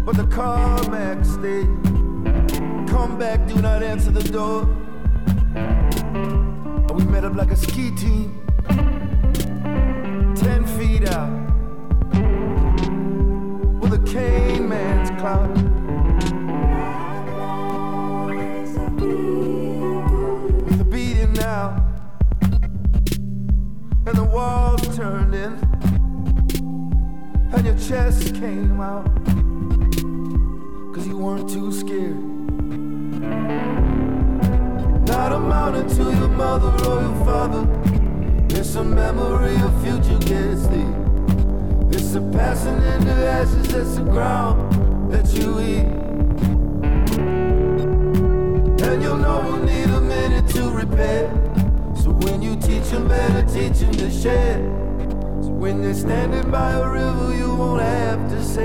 but the Carmack stayed. Come back, do not answer the door. We met up like a ski team, 10 feet out, with a cane man's clout. With the beating now, and the walls turned in, and your chest came out, 'cause you weren't too scared. Not a mountain to your mother or your father. It's a memory of future kids leave. It's a passing into ashes, that's the ground that you eat. And you'll know we'll need a minute to repair. So when you teach them, better teach them to share. So when they're standing by a river, you won't have to say